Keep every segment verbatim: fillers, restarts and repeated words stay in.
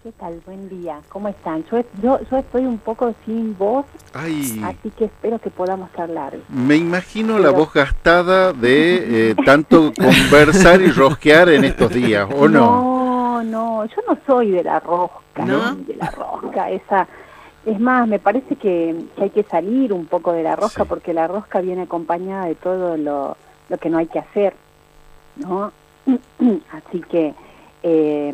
¿Qué tal? Buen día. ¿Cómo están? Yo, yo, yo estoy un poco sin voz, Ay, así que espero que podamos hablar. me imagino Pero... la voz gastada de eh, tanto conversar y rosquear en estos días, ¿o no? No, no, yo no soy de la rosca, ¿No? ¿no? De la rosca, esa... Es más, me parece que, que hay que salir un poco de la rosca, Sí. porque la rosca viene acompañada de todo lo, lo que no hay que hacer, ¿no? Así que... Eh,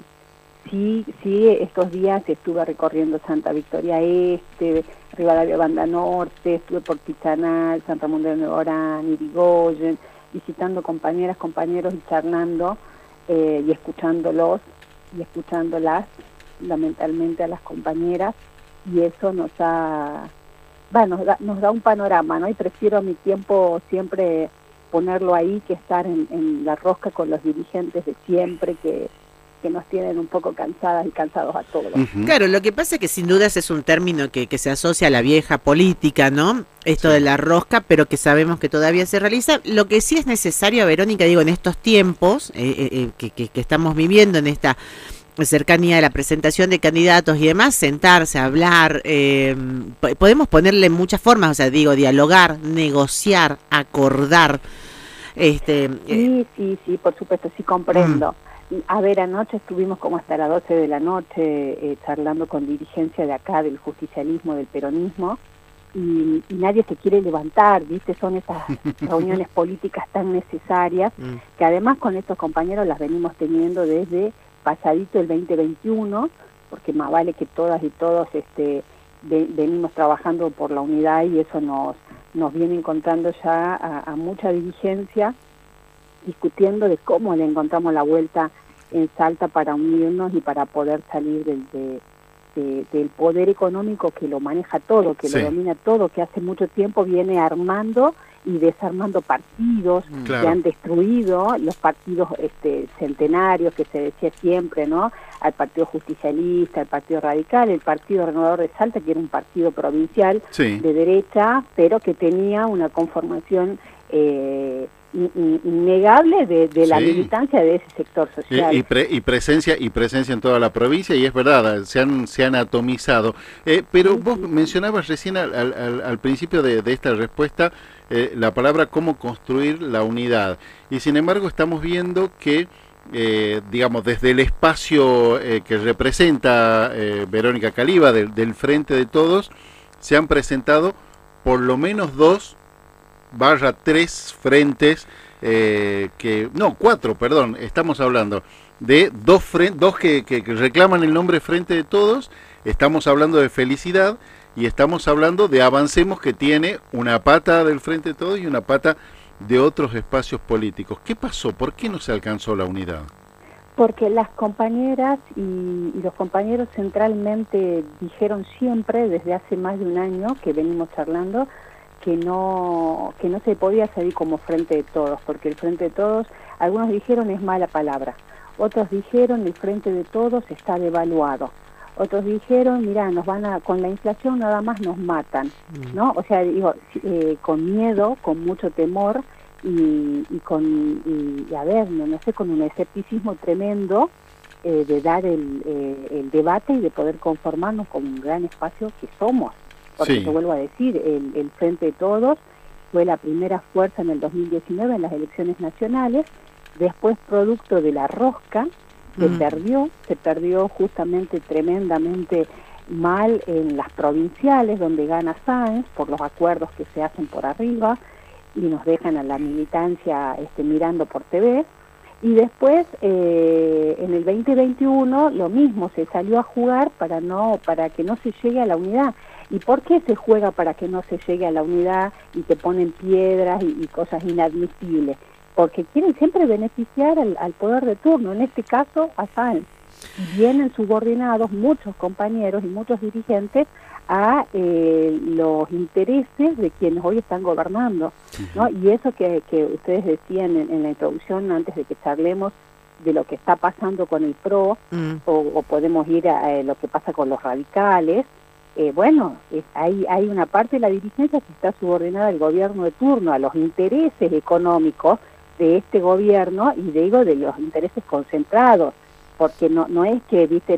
Sí, sí, estos días estuve recorriendo Santa Victoria Este, Rivadavia Banda Norte, estuve por Pichanal, San Ramón de Orán, Irigoyen, visitando compañeras, compañeros y charlando eh, y escuchándolos y escuchándolas, fundamentalmente a las compañeras, y eso nos da, va, nos da, nos da un panorama, ¿no? Y prefiero mi tiempo siempre ponerlo ahí que estar en, en la rosca con los dirigentes de siempre que que nos tienen un poco cansadas y cansados a todos. Uh-huh. Claro, lo que pasa es que sin dudas es un término que, que se asocia a la vieja política, ¿no? Esto sí. de la rosca, pero que sabemos que todavía se realiza. Lo que sí es necesario, Verónica, digo, en estos tiempos eh, eh, que, que, que estamos viviendo, en esta cercanía de la presentación de candidatos y demás, sentarse, hablar, eh, podemos ponerle muchas formas, o sea, digo, dialogar, negociar, acordar. Este, sí, eh, sí, sí, por supuesto, sí comprendo. Mm. A ver, anoche estuvimos como hasta las doce de la noche eh, charlando con dirigencia de acá, del justicialismo, del peronismo, y, y nadie se quiere levantar, ¿viste? Son esas reuniones políticas tan necesarias, mm. que además con estos compañeros las venimos teniendo desde pasadito el veinte veintiuno, porque más vale que todas y todos este, de, venimos trabajando por la unidad y eso nos, nos viene encontrando ya a, a mucha dirigencia, discutiendo de cómo le encontramos la vuelta en Salta para unirnos y para poder salir del, de, de, del poder económico que lo maneja todo, que sí. lo domina todo, que hace mucho tiempo viene armando y desarmando partidos, claro. que han destruido los partidos este, centenarios que se decía siempre, ¿no? Al Partido Justicialista, al Partido Radical, el Partido Renovador de Salta, que era un partido provincial sí. de derecha, pero que tenía una conformación eh, innegable de, de la sí. militancia de ese sector social. Y, y, pre, y presencia y presencia en toda la provincia, y es verdad, se han, se han atomizado. Eh, pero sí, vos sí. mencionabas recién al, al, al principio de, de esta respuesta eh, la palabra cómo construir la unidad. Y sin embargo estamos viendo que, eh, digamos, desde el espacio eh, que representa eh, Verónica Caliba, del, del Frente de Todos, se han presentado por lo menos dos barra tres frentes, eh, que no, cuatro, perdón, estamos hablando de dos, frentes, dos que, que, que reclaman el nombre Frente de Todos, estamos hablando de Felicidad y estamos hablando de Avancemos, que tiene una pata del Frente de Todos y una pata de otros espacios políticos. ¿Qué pasó? ¿Por qué no se alcanzó la unidad? Porque las compañeras y, y los compañeros centralmente dijeron siempre, desde hace más de un año que venimos charlando, que no que no se podía salir como Frente de Todos, porque el Frente de Todos, algunos dijeron es mala palabra, otros dijeron el Frente de Todos está devaluado, otros dijeron, mira, nos van a, con la inflación nada más nos matan, ¿no? O sea, digo, eh, con miedo, con mucho temor y, y con, y, y a ver, no, no sé, con un escepticismo tremendo eh, de dar el, eh, el debate y de poder conformarnos con un gran espacio que somos. Porque sí. te vuelvo a decir, el, el Frente de Todos fue la primera fuerza en el dos mil diecinueve en las elecciones nacionales, después producto de la rosca, se mm. perdió, se perdió justamente tremendamente mal en las provinciales, donde gana Sáenz, por los acuerdos que se hacen por arriba, y nos dejan a la militancia este, mirando por T V, y después eh, en el veinte veintiuno lo mismo, se salió a jugar para, no, para que no se llegue a la unidad. ¿Y por qué se juega para que no se llegue a la unidad y te ponen piedras y, y cosas inadmisibles? Porque quieren siempre beneficiar al, al poder de turno, en este caso a Sáenz. Vienen subordinados muchos compañeros y muchos dirigentes a eh, los intereses de quienes hoy están gobernando, ¿no? Y eso que, que ustedes decían en, en la introducción, antes de que charlemos de lo que está pasando con el P R O, mm. o, o podemos ir a, a lo que pasa con los radicales. Eh, bueno, es, hay, hay una parte de la dirigencia que está subordinada al gobierno de turno, a los intereses económicos de este gobierno, y digo de los intereses concentrados, porque no no es que, viste, en el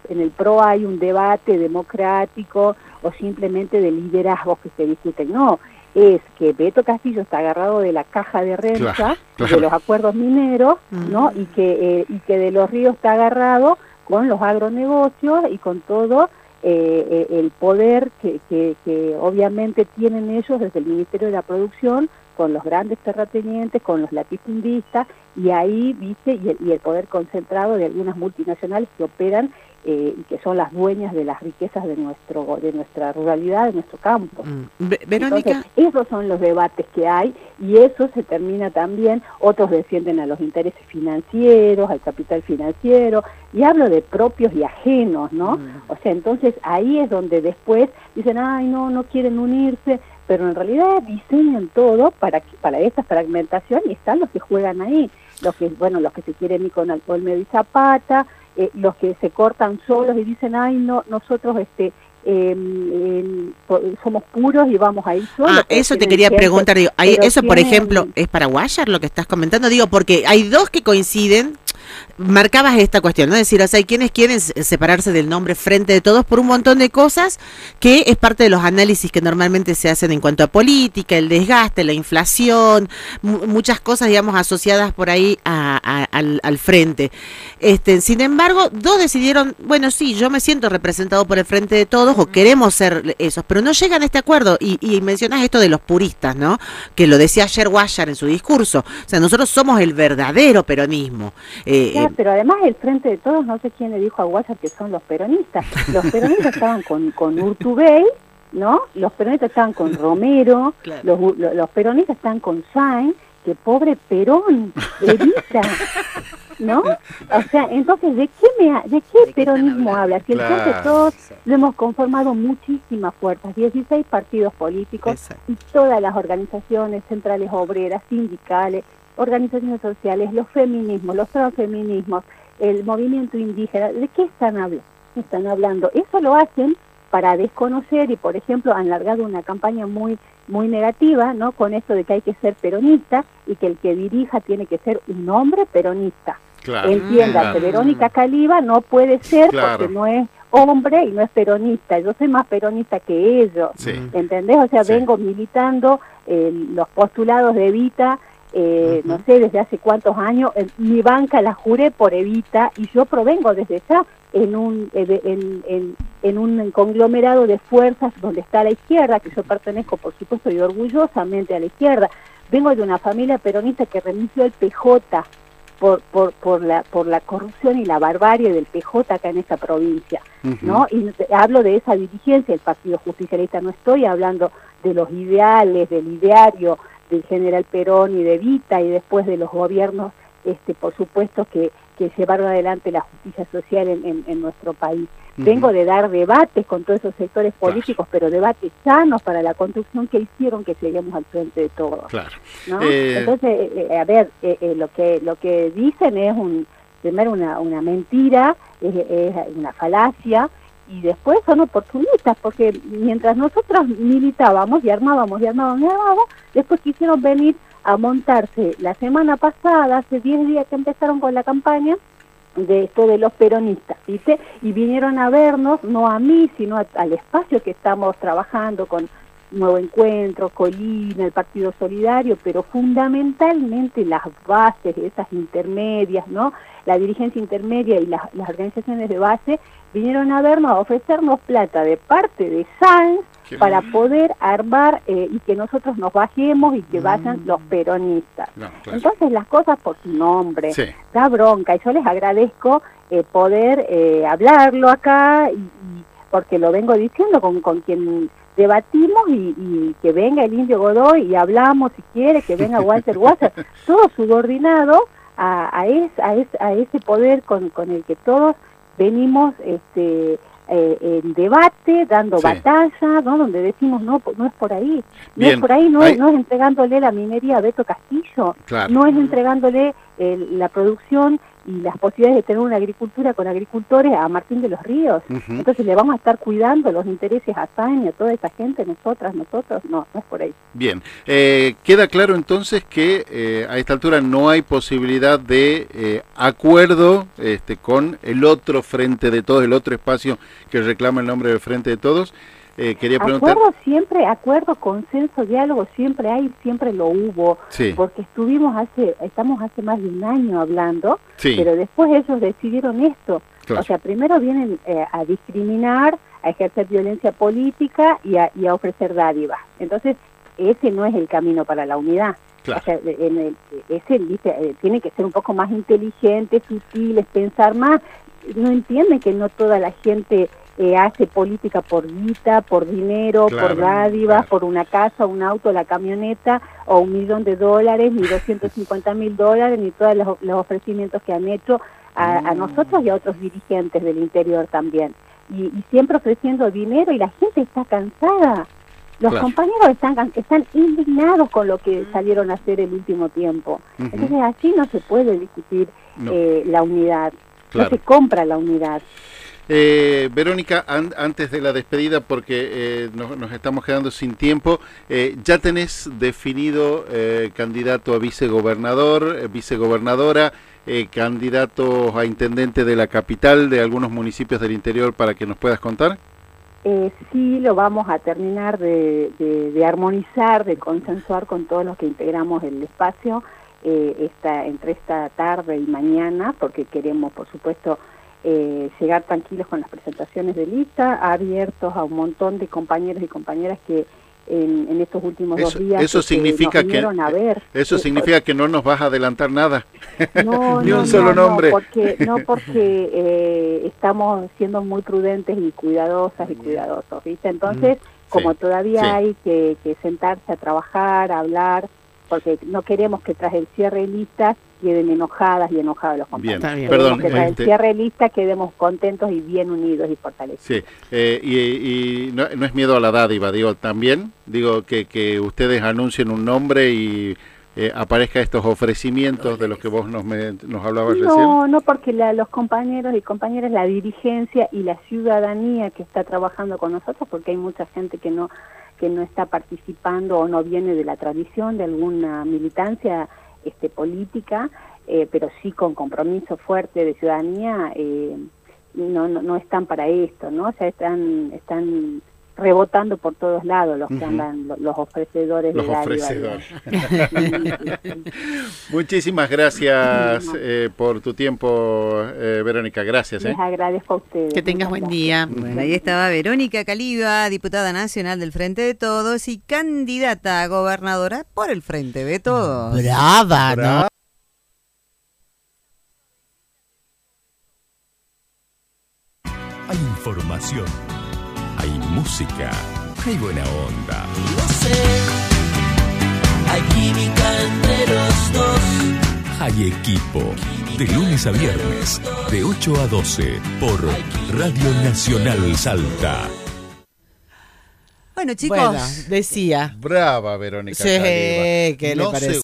en el P R O hay un debate democrático o simplemente de liderazgos que se discuten. No, es que Beto Castillo está agarrado de la caja de renta, claro, claro. de los acuerdos mineros, uh-huh. ¿no? Y que, eh, y que de los Ríos está agarrado con los agronegocios y con todo eh, el poder que, que, que obviamente tienen ellos desde el Ministerio de la Producción, con los grandes terratenientes, con los latifundistas, y ahí, viste, y el, y el poder concentrado de algunas multinacionales que operan eh, y que son las dueñas de las riquezas de nuestro de nuestra ruralidad, de nuestro campo. Mm. Verónica. Entonces, esos son los debates que hay, y eso se termina también, otros defienden a los intereses financieros, al capital financiero, y hablo de propios y ajenos, ¿no? Mm. O sea, entonces ahí es donde después dicen, ay, no, no quieren unirse, pero en realidad diseñan todo para que, para esta fragmentación, y están los que juegan ahí, los que, bueno, los que se quieren ir con Olmedo y Zapata, eh, los que se cortan solos y dicen, ay, no, nosotros este eh, eh, somos puros y vamos a ir solos. Ah, eso te quería gente, preguntar, digo, ¿hay, eso tienen... por ejemplo, es para Guayar lo que estás comentando? Digo, porque hay dos que coinciden. Marcabas esta cuestión, ¿no? Es decir, o sea, hay quienes quieren separarse del nombre Frente de Todos por un montón de cosas que es parte de los análisis que normalmente se hacen en cuanto a política, el desgaste, la inflación, muchas cosas, digamos, asociadas por ahí a, a, al, al Frente. Este, sin embargo, dos decidieron, bueno, sí, yo me siento representado por el Frente de Todos o queremos ser esos, pero no llegan a este acuerdo. Y, y mencionas esto de los puristas, ¿no? Que lo decía ayer Guayar en su discurso. O sea, nosotros somos el verdadero peronismo. Eh, Ya, pero además el Frente de Todos, no sé quién le dijo a Guayar que son los peronistas. Los peronistas estaban con, con Urtubey, ¿no? Los peronistas estaban con Romero, claro. los, los, los peronistas están con Sáenz, que pobre Perón, Evita, ¿no? O sea, entonces, ¿de qué me ha, de qué ¿De peronismo habla? Si el claro. Frente de Todos lo hemos conformado muchísimas fuerzas, dieciséis partidos políticos, exacto. Y todas las organizaciones centrales obreras, sindicales, organizaciones sociales, los feminismos, los transfeminismos, el movimiento indígena, ¿de qué están hablando? Están hablando. Eso lo hacen para desconocer y, por ejemplo, han largado una campaña muy muy negativa, ¿no? Con esto de que hay que ser peronista y que el que dirija tiene que ser un hombre peronista. Claro. Entiéndase, claro. Verónica Caliba no puede ser claro. porque no es hombre y no es peronista. Yo soy más peronista que ellos, sí. ¿Entendés? O sea, sí. vengo militando eh, los postulados de Evita, Eh, uh-huh. no sé desde hace cuántos años, en, mi banca la juré por Evita y yo provengo desde ya en un en, en, en un conglomerado de fuerzas donde está la izquierda, que yo pertenezco por supuesto y orgullosamente a la izquierda. Vengo de una familia peronista que renunció al P J por por por la por la corrupción y la barbarie del P J acá en esta provincia, uh-huh. ¿no? Y hablo de esa dirigencia del Partido Justicialista, no estoy hablando de los ideales, del ideario del general Perón y de Evita y después de los gobiernos, este, por supuesto, que, que llevaron adelante la justicia social en, en, en nuestro país. Uh-huh. Vengo de dar debates con todos esos sectores políticos, claro. pero debates sanos para la construcción que hicieron que lleguemos al Frente de Todos. Claro. ¿No? Eh... Entonces, eh, a ver, eh, eh, lo que lo que dicen es un primero una, una mentira, es, es una falacia, y después son oportunistas, porque mientras nosotros militábamos y armábamos y armábamos y armábamos, después quisieron venir a montarse la semana pasada, hace diez días que empezaron con la campaña de esto de los peronistas, ¿viste? Y vinieron a vernos, no a mí, sino a, al espacio que estamos trabajando con Nuevo Encuentro, Colina, el Partido Solidario, pero fundamentalmente las bases, esas intermedias, ¿no? La dirigencia intermedia y las, las organizaciones de base vinieron a vernos, a ofrecernos plata de parte de Sáenz para poder armar eh, y que nosotros nos bajemos y que vayan mm. los peronistas. No, claro. Entonces las cosas por su nombre, sí. da bronca, y yo les agradezco eh, poder eh, hablarlo acá, y, y porque lo vengo diciendo con, con quien debatimos, y, y que venga el Indio Godoy y hablamos si quiere, que venga Walter Walter, todo subordinado a, a, es, a, es, a ese poder con, con el que todos venimos este eh, en debate, dando sí. batalla, ¿no? Donde decimos, no, no es por ahí, no Bien. es por ahí, no, Hay... es, no es entregándole la minería a Beto Castillo, claro. no es entregándole eh, la producción y las posibilidades de tener una agricultura con agricultores a Martín de los Ríos. Uh-huh. Entonces le vamos a estar cuidando los intereses a Sáenz y a toda esa gente, nosotras, nosotros, no, no es por ahí. Bien, eh, queda claro entonces que eh, a esta altura no hay posibilidad de eh, acuerdo este, con el otro Frente de Todos, el otro espacio que reclama el nombre del Frente de Todos. Eh, quería preguntar... Acuerdo siempre, acuerdo, consenso, diálogo, siempre hay, siempre lo hubo, sí. Porque estuvimos hace, estamos hace más de un año hablando, sí. Pero después ellos decidieron esto, claro. O sea, primero vienen eh, a discriminar, a ejercer violencia política y a, y a ofrecer dádivas, entonces ese no es el camino para la unidad. Claro. O sea, en el, ese dice, eh, tiene que ser un poco más inteligente, sutiles, pensar más, no entienden que no toda la gente... Eh, hace política por guita, por dinero, claro, por dádivas, claro. Por una casa, un auto, la camioneta, o un millón de dólares, ni doscientos cincuenta mil dólares, ni todos los, los ofrecimientos que han hecho a, mm. a nosotros y a otros dirigentes del interior también. Y, y siempre ofreciendo dinero y la gente está cansada. Los claro. compañeros están están indignados con lo que salieron a hacer el último tiempo. Uh-huh. Entonces así no se puede discutir no. eh, la unidad, claro. No se compra la unidad. Eh, Verónica, an antes de la despedida, porque eh, nos, nos estamos quedando sin tiempo, eh, ¿ya tenés definido eh, candidato a vicegobernador, eh, vicegobernadora, eh, candidatos a intendente de la capital, de algunos municipios del interior, para que nos puedas contar? Eh, sí, lo vamos a terminar de, de, de armonizar, de consensuar con todos los que integramos el espacio eh, esta, entre esta tarde y mañana, porque queremos, por supuesto, Eh, llegar tranquilos con las presentaciones de lista, abiertos a un montón de compañeros y compañeras que en, en estos últimos eso, dos días eso que significa nos que a ver. Eso significa que no nos vas a adelantar nada. No, ni no, un solo no, nombre. No, porque, no porque eh, estamos siendo muy prudentes y cuidadosas y cuidadosos, ¿viste? Entonces, mm, como sí, todavía sí. hay que, que sentarse a trabajar, a hablar, porque no queremos que tras el cierre de listas queden enojadas y enojados los compañeros. Bien, bien. Perdón, que tras este... el cierre de lista quedemos contentos y bien unidos y fortalecidos. Sí, eh, y, y no, no es miedo a la dádiva, digo, también, digo que, que ustedes anuncien un nombre y eh, aparezca estos ofrecimientos de los que vos nos, me, nos hablabas no, recién. No, no, porque la, los compañeros y compañeras, la dirigencia y la ciudadanía que está trabajando con nosotros, porque hay mucha gente que no que no está participando o no viene de la tradición de alguna militancia este, política, eh, pero sí con compromiso fuerte de ciudadanía, eh, no, no, no están para esto, ¿no? O sea, están, están rebotando por todos lados los que uh-huh. andan, los, los ofrecedores los de ofrecedores. Muchísimas gracias eh, por tu tiempo, eh, Verónica, gracias. Les eh. agradezco a ustedes. Que tengas buen día. Bueno, ahí estaba Verónica Caliba, diputada nacional del Frente de Todos y candidata a gobernadora por el Frente de Todos. Brava, ¿no? Hay información, hay música, hay buena onda. No sé, hay química entre los dos. Hay equipo, de lunes a viernes, de ocho a doce, por Radio Nacional Salta. Bueno, chicos. Bueno, decía. Brava, Verónica. Sí, ¿qué le parece?